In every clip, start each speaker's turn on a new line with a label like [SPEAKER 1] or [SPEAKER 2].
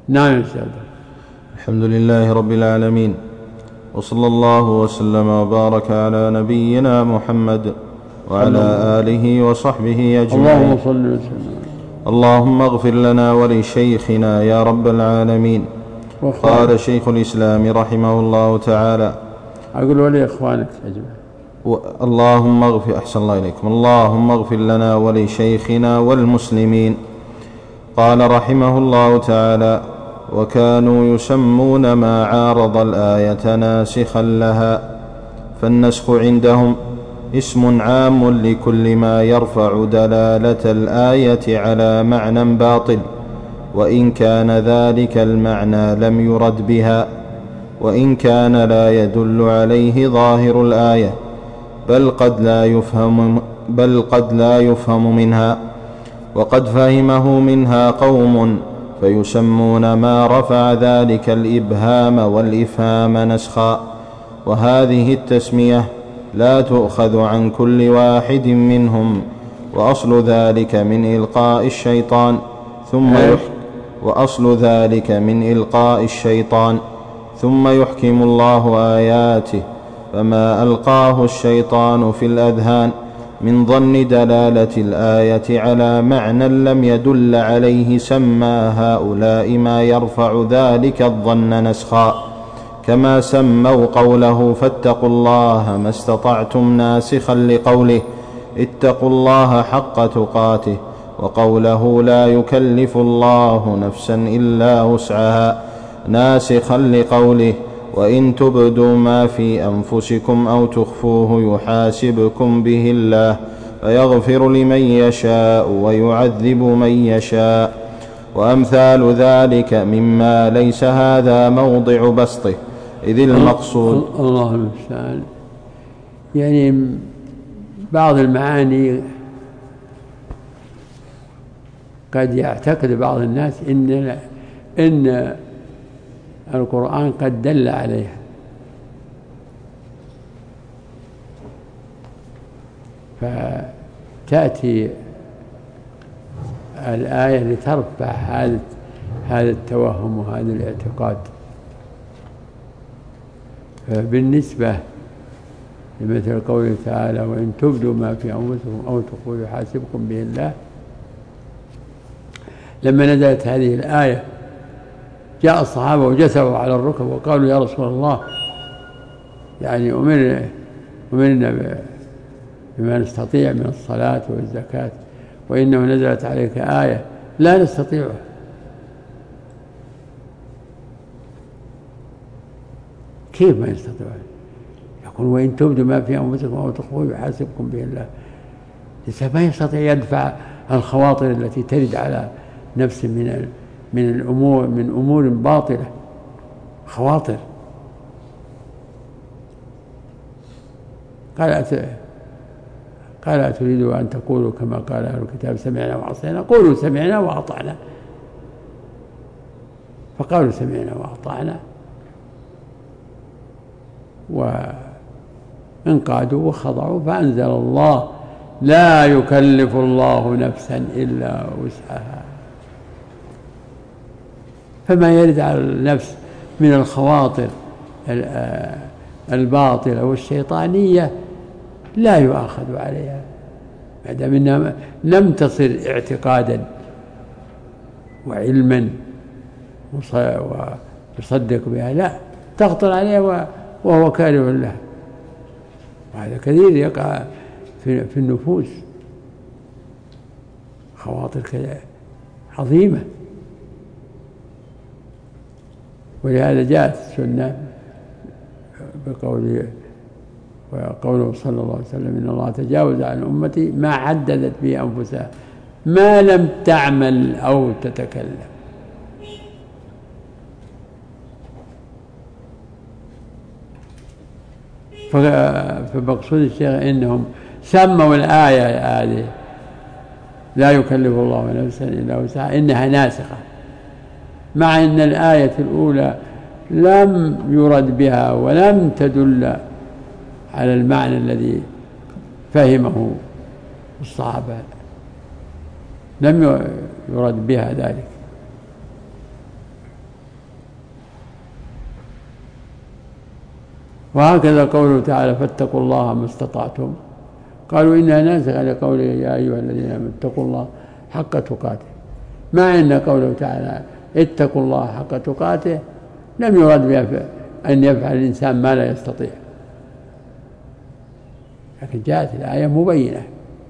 [SPEAKER 1] نعم يا شيخ.
[SPEAKER 2] الحمد لله رب العالمين، وصلى الله وسلم وبارك على نبينا محمد وعلى آله وصحبه أجمعين.
[SPEAKER 1] اللهم صل وسلم.
[SPEAKER 2] اللهم اغفر لنا ولشيخنا يا رب العالمين. قال شيخ الإسلام رحمه الله تعالى،
[SPEAKER 1] أقول ولإخوانك أجمعين.
[SPEAKER 2] اللهم اغفر، أحسن الله إليكم، اللهم اغفر لنا ولشيخنا والمسلمين. قال رحمه الله تعالى: وكانوا يسمون ما عارض الآية ناسخا لها، فالنسخ عندهم اسم عام لكل ما يرفع دلالة الآية على معنى باطل، وإن كان ذلك المعنى لم يرد بها، وإن كان لا يدل عليه ظاهر الآية، بل قد لا يفهم منها، وقد فهمه منها قوم فيسمون ما رفع ذلك الإبهام والإفهام نسخا. وهذه التسمية لا تؤخذ عن كل واحد منهم، وأصل ذلك من إلقاء الشيطان ثم يحكم الله آياته، فما ألقاه الشيطان في الأذهان من ظن دلالة الآية على معنى لم يدل عليه سمى هؤلاء ما يرفع ذلك الظن نسخا، كما سموا قوله فاتقوا الله ما استطعتم ناسخا لقوله اتقوا الله حق تقاته، وقوله لا يكلف الله نفسا إلا وسعها ناسخا لقوله وإن تبدوا ما في أنفسكم أو تخفوه يحاسبكم به الله فيغفر لمن يشاء ويعذب من يشاء، وأمثال ذلك مما ليس هذا موضع بسطه، إذ المقصود
[SPEAKER 1] الله المستعان. يعني بعض المعاني قد يعتقد بعض الناس إن القرآن قد دل عليها، فتأتي الآية لترفع هذا التوهم وهذا الاعتقاد. بالنسبة لمثل قوله تعالى وإن تبدوا ما في أنفسكم أو تخفوه يحاسبكم به الله، لما نزلت هذه الآية جاء الصحابة وجثوا على الركب وقالوا يا رسول الله، يعني أمرنا بما نستطيع من الصلاة والزكاة، وإنه نزلت عليك آية لا نستطيعها. كيف ما يستطيعها؟ يقول وإن تبدوا ما في أنفسكم أو تخفوه يحاسبكم به الله. الإنسان ما يستطيع يدفع الخواطر التي ترد على نفس من أمور باطلة، خواطر. قال أتريدوا أن تقولوا كما قال أهل الكتاب سمعنا وعصينا؟ قولوا سمعنا وأطعنا. فقالوا سمعنا وأطعنا وانقادوا وخضعوا، فأنزل الله لا يكلف الله نفسا إلا وسعها. فما يرد على النفس من الخواطر الباطلة والشيطانية لا يؤاخذ عليها ما دام انها لم تصل اعتقادا وعلما ويصدق بها، لا تخطر عليها وهو كاره لها. وهذا كثير يقع في النفوس، خواطر عظيمة. ولهذا جاءت السنة وقوله صلى الله عليه وسلم إن الله تجاوز عن أمتي ما عددت به أنفسها ما لم تعمل أو تتكلم. فمقصود الشيخ إنهم سموا الآية هذه لا يكلف الله نفسا إلا وسعها إنها ناسخة، مع أن الآية الأولى لم يرد بها ولم تدل على المعنى الذي فهمه الصحابة، لم يرد بها ذلك. وهكذا قوله تعالى فاتقوا الله ما استطعتم، قالوا إنها ناسخة لقوله يا أيها الذين آمنوا اتقوا الله حق تقاته، مع أن قوله تعالى اتقوا الله حق تقاته لم يرد أن يفعل الإنسان ما لا يستطيع، لكن جاءت الآية مبينة،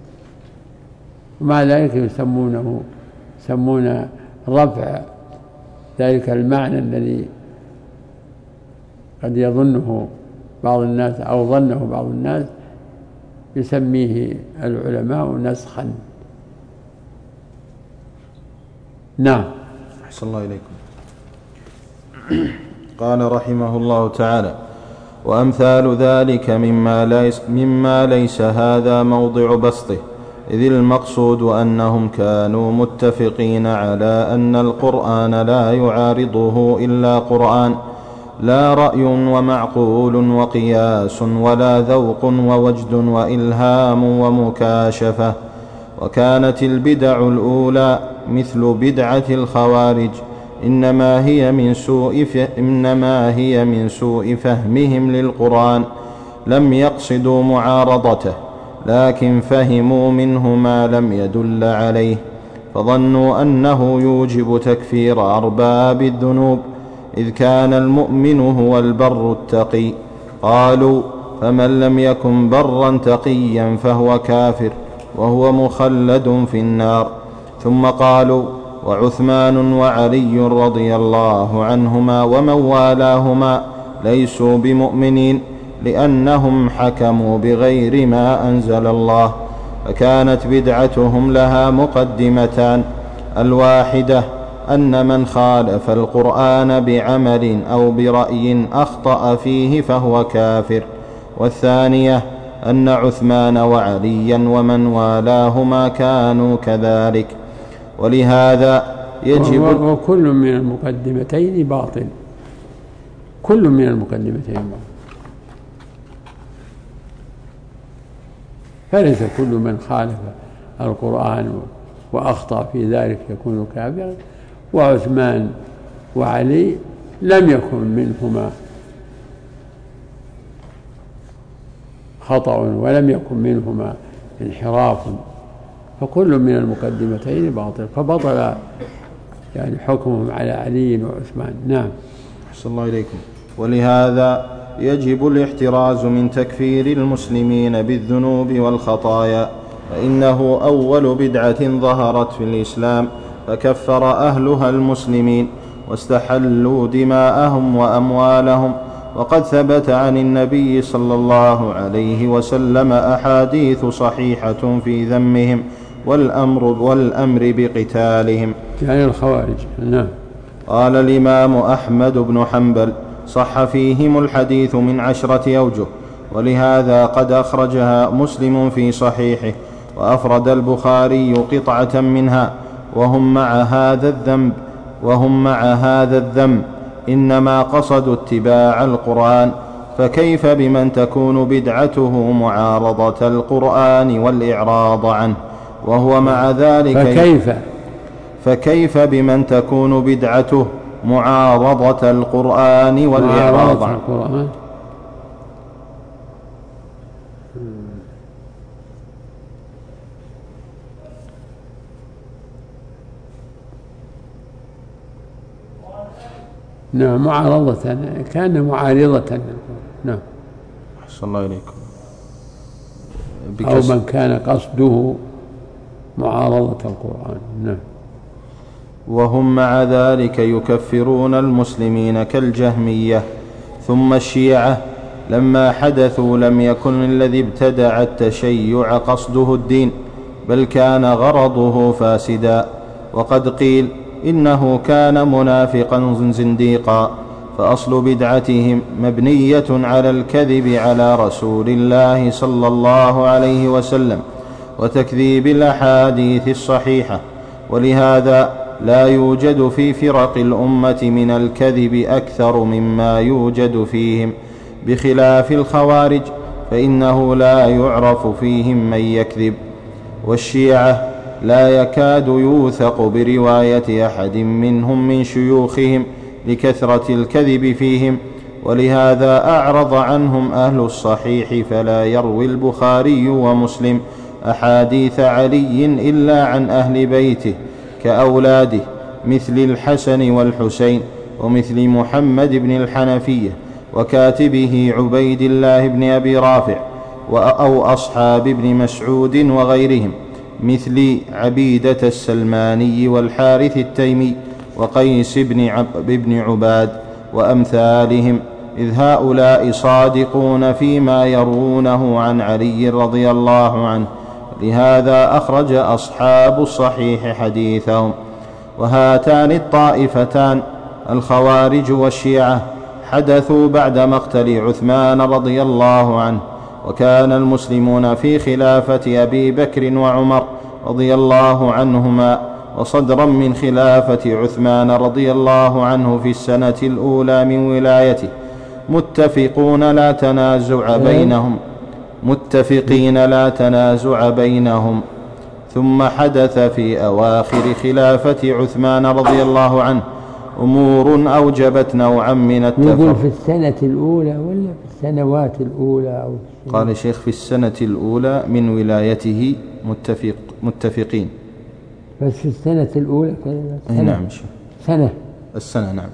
[SPEAKER 1] ومع ذلك يسمون رفع ذلك المعنى الذي قد يظنه بعض الناس أو ظنه بعض الناس يسميه العلماء نسخا. نعم.
[SPEAKER 2] أحسن الله إليكم. قال رحمه الله تعالى: وأمثال ذلك مما ليس هذا موضع بسطه، إذ المقصود أنهم كانوا متفقين على أن القرآن لا يعارضه إلا قرآن، لا رأي ومعقول وقياس ولا ذوق ووجد وإلهام ومكاشفة. وكانت البدع الأولى مثل بدعة الخوارج إنما هي من سوء فهمهم للقرآن، لم يقصدوا معارضته لكن فهموا منه ما لم يدل عليه، فظنوا أنه يوجب تكفير أرباب الذنوب، إذ كان المؤمن هو البر التقي. قالوا فمن لم يكن برا تقيا فهو كافر وهو مخلد في النار. ثم قالوا وعثمان وعلي رضي الله عنهما ومن والاهما ليسوا بمؤمنين لأنهم حكموا بغير ما أنزل الله. فكانت بدعتهم لها مقدمتان: الواحدة أن من خالف القرآن بعمل أو برأي أخطأ فيه فهو كافر، والثانية أن عثمان وعليا ومن والاهما كانوا كذلك. ولهذا يجب
[SPEAKER 1] وكل من المقدمتين باطل، كل من المقدمتين باطل، فليس كل من خالف القرآن وأخطأ في ذلك يكون كافرا، وعثمان وعلي لم يكن منهما خطأ ولم يكن منهما انحراف، فكل من المقدمتين باطل، فبطل يعني حكمهم على علي وعثمان. نعم.
[SPEAKER 2] أحسن الله إليكم. ولهذا يجب الاحتراز من تكفير المسلمين بالذنوب والخطايا، فإنه أول بدعة ظهرت في الإسلام فكفر أهلها المسلمين واستحلوا دماءهم وأموالهم. وقد ثبت عن النبي صلى الله عليه وسلم أحاديث صحيحة في ذمهم والأمر بقتالهم،
[SPEAKER 1] يعني الخوارج. نعم.
[SPEAKER 2] قال الإمام أحمد بن حنبل: صح فيهم الحديث من 10 أوجه، ولهذا قد أخرجها مسلم في صحيحه، وأفرد البخاري قطعة منها. وهم مع هذا الذنب إنما قصدوا اتباع القرآن، فكيف بمن تكون بدعته معارضة القرآن والإعراض عنه وهو مع ذلك فكيف بمن تكون بدعته معارضة القرآن والإعراض عنه.
[SPEAKER 1] نعم. معارضة، كان معارضة. نعم.
[SPEAKER 2] أحسن الله إليكم.
[SPEAKER 1] أو من كان قصده معارضة القرآن. نعم.
[SPEAKER 2] وهم مع ذلك يكفرون المسلمين كالجهمية. ثم الشيعة لما حدثوا لم يكن الذي ابتدع التشيع قصده الدين، بل كان غرضه فاسدا، وقد قيل إنه كان منافقا زنديقا. فأصل بدعتهم مبنية على الكذب على رسول الله صلى الله عليه وسلم وتكذيب الأحاديث الصحيحة. ولهذا لا يوجد في فرق الأمة من الكذب أكثر مما يوجد فيهم، بخلاف الخوارج فإنه لا يعرف فيهم من يكذب. والشيعة لا يكاد يوثق برواية أحد منهم من شيوخهم لكثرة الكذب فيهم، ولهذا أعرض عنهم أهل الصحيح، فلا يروي البخاري ومسلم أحاديث علي إلا عن أهل بيته كأولاده مثل الحسن والحسين، ومثل محمد بن الحنفية وكاتبه عبيد الله بن أبي رافع، أو أصحاب ابن مسعود وغيرهم مثل عبيدة السلماني والحارث التيمي وقيس بن عباد وأمثالهم، إذ هؤلاء صادقون فيما يروونه عن علي رضي الله عنه، لهذا أخرج أصحاب الصحيح حديثهم. وهاتان الطائفتان الخوارج والشيعة حدثوا بعد مقتل عثمان رضي الله عنه، وكان المسلمون في خلافة أبي بكر وعمر رضي الله عنهما وصدرا من خلافة عثمان رضي الله عنه في السنة الأولى من ولايته متفقين لا تنازع بينهم. ثم حدث في أواخر خلافة عثمان رضي الله عنه أمور أوجبت نوعا من التفرق.
[SPEAKER 1] يقول في السنة الأولى ولا في السنوات الأولى؟ أو
[SPEAKER 2] قال الشيخ في السنة الأولى من ولايته متفقين.
[SPEAKER 1] بس في السنة الأولى
[SPEAKER 2] سنة. نعم شيخ. السنة نعم.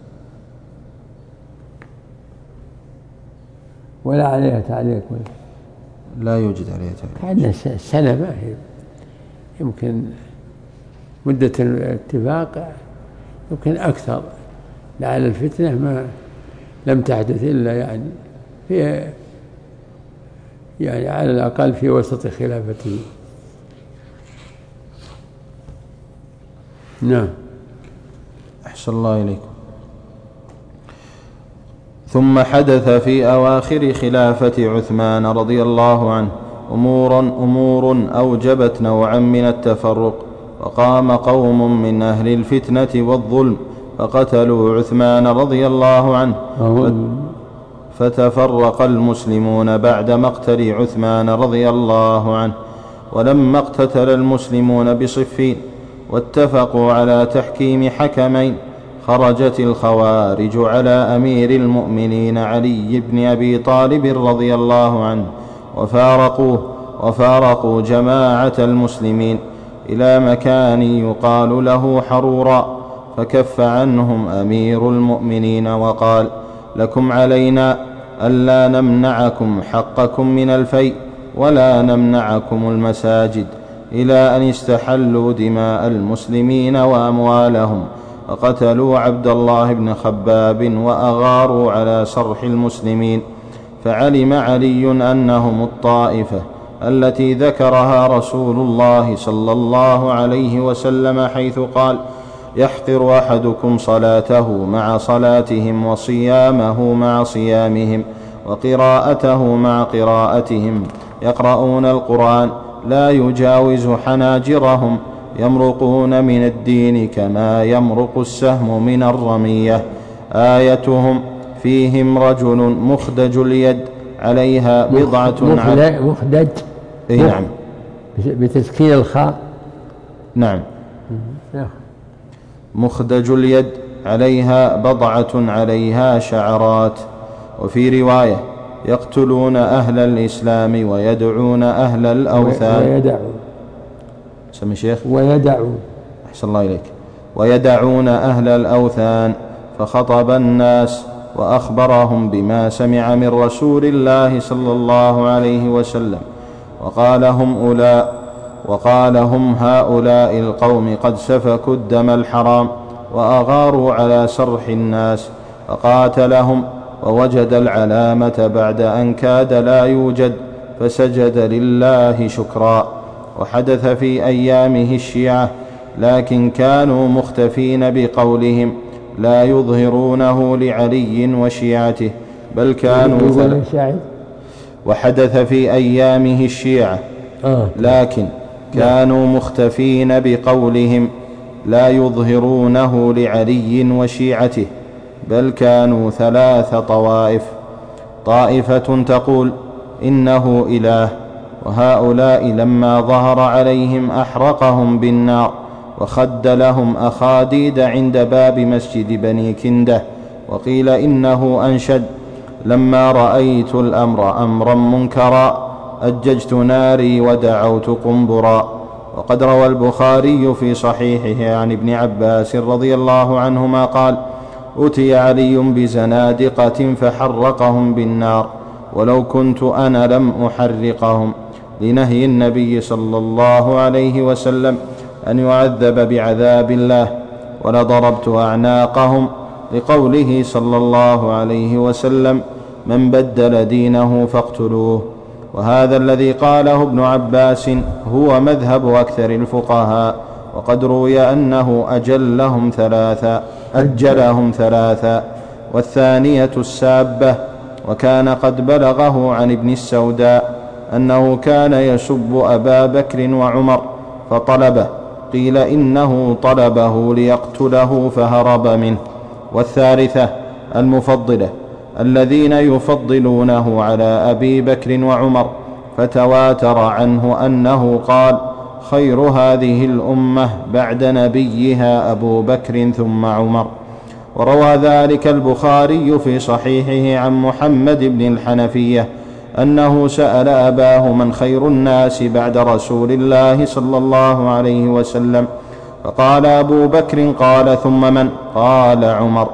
[SPEAKER 1] ولا عليها تعليق؟
[SPEAKER 2] لا يوجد عليها تعليق.
[SPEAKER 1] كأن السنة ما هي، يمكن مدة الاتفاق يمكن أكثر، لعل الفتنة ما لم تحدث إلا يعني على الأقل في وسط خلافته. نعم.
[SPEAKER 2] أحسن الله إليكم. ثم حدث في أواخر خلافة عثمان رضي الله عنه أمور أوجبت نوعا من التفرق، وقام قوم من أهل الفتنة والظلم فقتلوا عثمان رضي الله عنه، فتفرق المسلمون بعد مقتل عثمان رضي الله عنه. ولما اقتتل المسلمون بصفين واتفقوا على تحكيم حكمين، خرجت الخوارج على أمير المؤمنين علي بن أبي طالب رضي الله عنه وفارقوا جماعة المسلمين إلى مكان يقال له حرورا، فكف عنهم أمير المؤمنين وقال: لكم علينا ألا نمنعكم حقكم من الفيء ولا نمنعكم المساجد، إلى أن استحلوا دماء المسلمين وأموالهم، فقتلوا عبد الله بن خباب وأغاروا على سرح المسلمين. فعلم علي أنهم الطائفة التي ذكرها رسول الله صلى الله عليه وسلم، حيث قال: يحقر أحدكم صلاته مع صلاتهم، وصيامه مع صيامهم، وقراءته مع قراءتهم، يقرؤون القرآن لا يجاوز حناجرهم، يمرقون من الدين كما يمرق السهم من الرمية. آيتهم: فيهم رجل مخدج اليد عليها بضعة
[SPEAKER 1] مخدج.
[SPEAKER 2] نعم،
[SPEAKER 1] بتسكين الخاء.
[SPEAKER 2] نعم. مخدج اليد عليها بضعة عليها شعرات. وفي رواية: يقتلون أهل الإسلام ويدعون أهل الأوثان. سمي شيخ. أحسن الله إليك. ويدعون أهل الأوثان. فخطب الناس وأخبرهم بما سمع من رسول الله صلى الله عليه وسلم، وقال: هم هؤلاء القوم قد سفكوا الدم الحرام وأغاروا على سرح الناس، فقاتلهم ووجد العلامة بعد أن كاد لا يوجد، فسجد لله شكرا. وحدث في أيامه الشيعة، لكن كانوا مختفين بقولهم لا يظهرونه لعلي وشيعته، بل كانوا وحدث في أيامه الشيعة، لكن كانوا مختفين بقولهم لا يظهرونه لعلي وشيعته، بل كانوا 3 طوائف: طائفة تقول إنه إله، وهؤلاء لما ظهر عليهم أحرقهم بالنار، وخد لهم أخاديد عند باب مسجد بني كندة وقيل إنه أنشد: لما رأيت الأمر أمرا منكرا أججت ناري ودعوت قنبرا. وقد روى البخاري في صحيحه عن ابن عباس رضي الله عنهما قال: أتي علي بزنادقة فحرقهم بالنار، ولو كنت أنا لم أحرقهم، لنهي النبي صلى الله عليه وسلم أن يعذب بعذاب الله، ولضربت أعناقهم، لقوله صلى الله عليه وسلم: من بدل دينه فاقتلوه. وهذا الذي قاله ابن عباس هو مذهب أكثر الفقهاء، وقد روي أنه أجلهم ثلاثا. والثانية السابة. وكان قد بلغه عن ابن السوداء أنه كان يسب أبا بكر وعمر فطلبه، قيل إنه طلبه ليقتله فهرب منه. والثالثة المفضلة، الذين يفضلونه على أبي بكر وعمر، فتواتر عنه أنه قال: خير هذه الأمة بعد نبيها أبو بكر ثم عمر. وروى ذلك البخاري في صحيحه عن محمد بن الحنفية أنه سأل أباه: من خير الناس بعد رسول الله صلى الله عليه وسلم؟ فقال: أبو بكر. قال: ثم من؟ قال: عمر.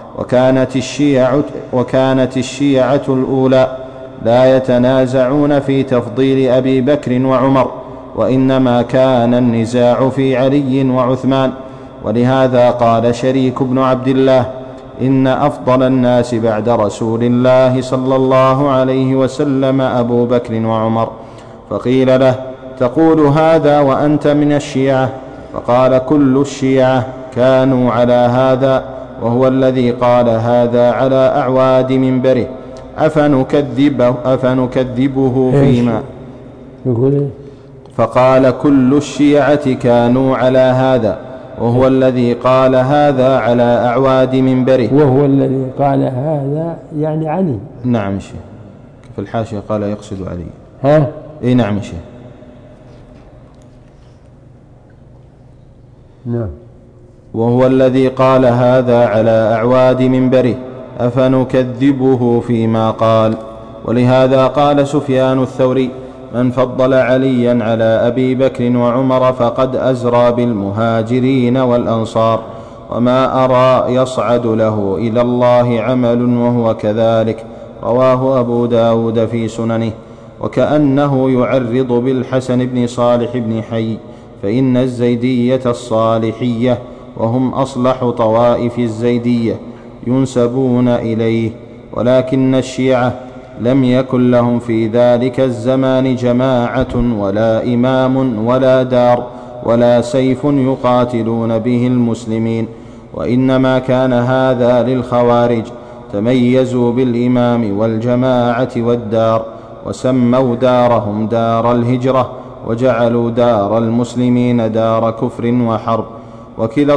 [SPEAKER 2] وكانت الشيعة الأولى لا يتنازعون في تفضيل أبي بكر وعمر، وإنما كان النزاع في علي وعثمان. ولهذا قال شريك بن عبد الله: إن أفضل الناس بعد رسول الله صلى الله عليه وسلم أبو بكر وعمر. فقيل له: تقول هذا وأنت من الشيعة؟ فقال: كل الشيعة كانوا على هذا، وهو الذي قال هذا على أعواد منبره، أفنكذبه فيما. فقال: كل الشيعة كانوا على هذا، وهو الذي قال هذا على أعواد منبره.
[SPEAKER 1] وهو الذي قال هذا يعني علي.
[SPEAKER 2] نعم شيخ، في الحاشية قال يقصد علي.
[SPEAKER 1] ها؟
[SPEAKER 2] إيه نعم شيخ.
[SPEAKER 1] نعم.
[SPEAKER 2] وهو الذي قال هذا على أعواد منبره، أفنكذبه فيما قال. ولهذا قال سفيان الثوري: من فضل عليا على أبي بكر وعمر فقد أزرى بالمهاجرين والأنصار، وما أرى يصعد له إلى الله عمل وهو كذلك. رواه أبو داود في سننه. وكأنه يعرض بالحسن بن صالح بن حي، فإن الزيدية الصالحية، وهم أصلح طوائف الزيدية، ينسبون إليه، ولكن الشيعة لم يكن لهم في ذلك الزمان جماعة ولا إمام ولا دار ولا سيف يقاتلون به المسلمين، وإنما كان هذا للخوارج، تميزوا بالإمام والجماعة والدار، وسموا دارهم دار الهجرة، وجعلوا دار المسلمين دار كفر وحرب. وكلا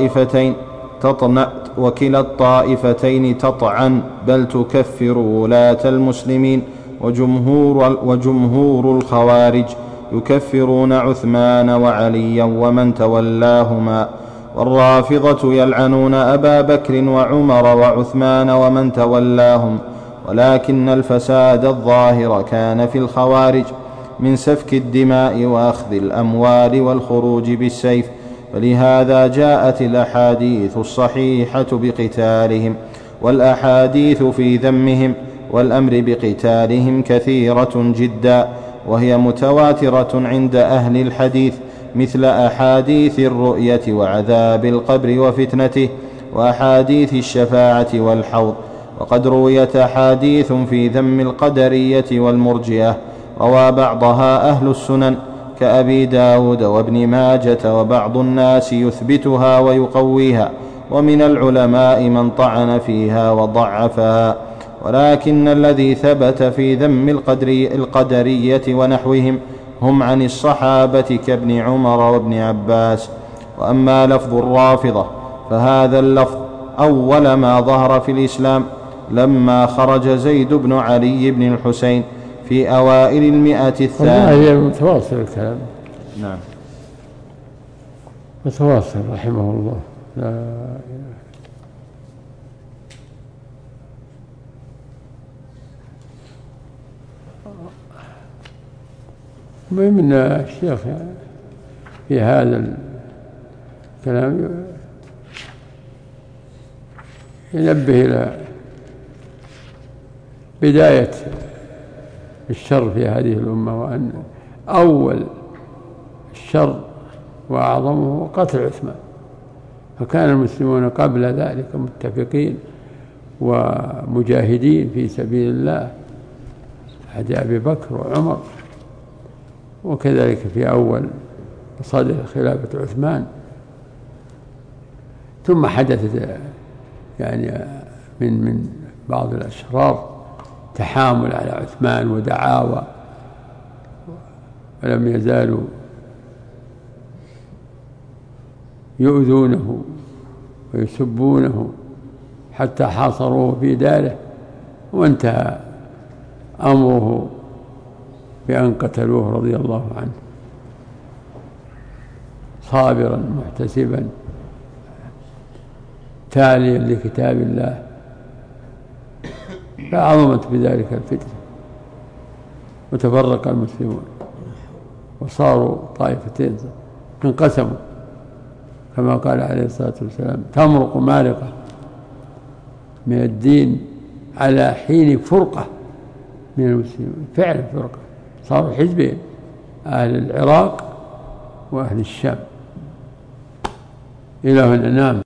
[SPEAKER 2] الطائفتين تطعن بل تكفر ولاة المسلمين، وجمهور الخوارج يكفرون عثمان وعليا ومن تولاهما. والرافضة يلعنون أبا بكر وعمر وعثمان ومن تولاهم. ولكن الفساد الظاهر كان في الخوارج من سفك الدماء وأخذ الأموال والخروج بالسيف، فلهذا جاءت الأحاديث الصحيحة بقتالهم، والأحاديث في ذمهم والأمر بقتالهم كثيرة جدا، وهي متواترة عند أهل الحديث، مثل أحاديث الرؤية وعذاب القبر وفتنته، وأحاديث الشفاعة والحوض. وقد رويت أحاديث في ذم القدرية والمرجئة، روى بعضها أهل السنن كأبي داود وابن ماجة، وبعض الناس يثبتها ويقويها، ومن العلماء من طعن فيها وضعفها. ولكن الذي ثبت في ذم القدرية ونحوهم هم عن الصحابة كابن عمر وابن عباس. وأما لفظ الرافضة فهذا اللفظ أول ما ظهر في الإسلام لما خرج زيد بن علي بن الحسين في أوائل 100 الثانية.
[SPEAKER 1] متواصل الكلام.
[SPEAKER 2] نعم
[SPEAKER 1] متواصل رحمه الله. لا إله. المهم الشيخ في هذا الكلام ينبه إلى بداية الشر في هذه الأمة، وأن أول الشر وأعظمه قتل عثمان، فكان المسلمون قبل ذلك متفقين ومجاهدين في سبيل الله عهد أبي بكر وعمر، وكذلك في أول صدر خلافة عثمان. ثم حدثت يعني من بعض الأشرار تحامل على عثمان ودعاوى، ولم يزالوا يؤذونه ويسبونه حتى حاصروه في داره، وانتهى أمره بأن قتلوه رضي الله عنه صابرا محتسبا تاليا لكتاب الله، فعظمت بذلك الفتنة وتفرق المسلمون وصاروا طائفتين انقسموا، كما قال عليه الصلاة والسلام: تمرق مارقة من الدين على حين فرقة من المسلمين. فعلا فرقة، صاروا حزبين، أهل العراق وأهل الشام. إلى هنا نعم.